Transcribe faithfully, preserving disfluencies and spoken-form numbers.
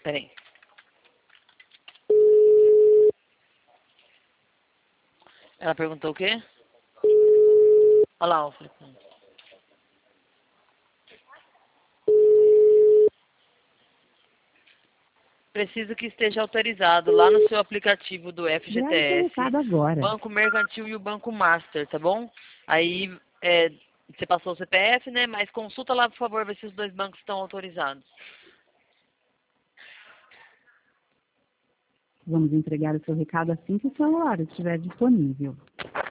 Peraí. Ela perguntou o quê? Olha lá, o Felipe. Preciso que esteja autorizado lá no seu aplicativo do F G T Grave seu S, recado agora. Banco Mercantil e o Banco Master, tá bom? Aí, é, você passou o C P F, né? Mas consulta lá, por favor, ver se os dois bancos estão autorizados. Vamos entregar o seu recado assim que o celular estiver disponível.